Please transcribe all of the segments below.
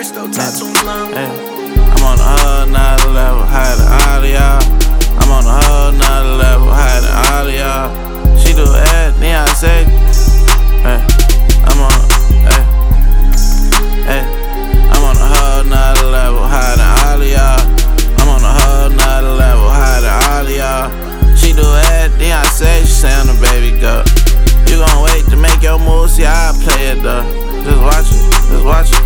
Cristo, tattoos now. I'm on a whole nother level, higher than all of y'all. I'm on a whole nother level, higher than all of y'all. She do everything I say. I'm on a whole nother level, higher than all of y'all. I'm on a whole nother level, higher than all of y'all. She do everything I say, she say I'm the baby girl. You gon' wait to make your move, see how I play it though. Just watch it, just watch it.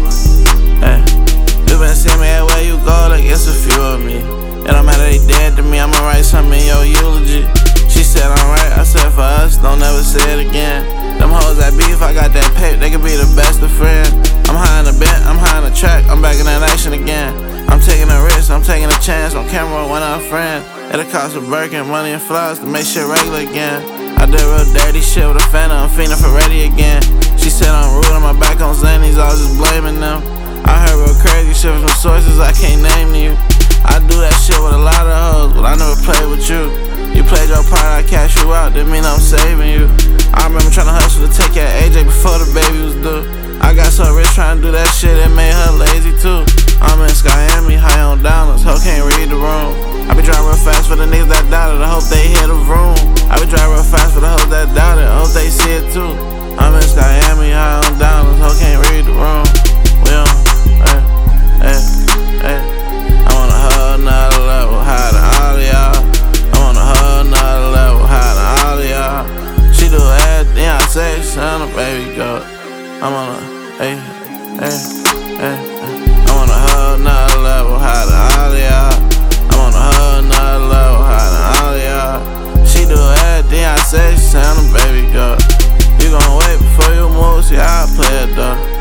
You been seeing me everywhere you go, like it's a few of me. It don't matter they dead to me, I'ma write something in your eulogy. She said I'm right, I said for us, don't never say it again. Them hoes that beef, I got that paper, they could be the best of friends. I'm high in the bent, I'm high in the track, I'm back in that action again. I'm taking a risk, I'm taking a chance on camera when I'm a friend. It'll cost a Birkin, money and flowers to make shit regular again. I did real dirty shit with a Fanta, I'm fiending for ready again. She said I'm rude, on my back on Xannies, I was just blaming them. I heard real crazy shit from some sources I can't name to you. I do that shit with a lot of hoes, but I never played with you. You played your part, I cash you out, didn't mean I'm saving you. I remember trying to hustle to take care of AJ before the baby was due. I got so rich trying to do that shit, it made her lazy too. I'm in Skyami, high on dollars, hoe can't read the room. I be driving real fast for the niggas that doubted, I hope they hear the room. I be driving real fast for the hoes that doubted, I hope they see it too. I'm in Skyami, high on dollars, hoe can't read the room. We on, I'm on a whole nother level, higher than all of y'all. I'm on a whole nother level, higher than all of y'all. She do everything I say, she sound a baby girl. I'm on a, I'm on a whole nother level, higher than all of y'all. I'm on a whole nother level, higher than all of y'all. She do everything I say, she sound a baby girl. You gon' wait before you move, see how I play it though.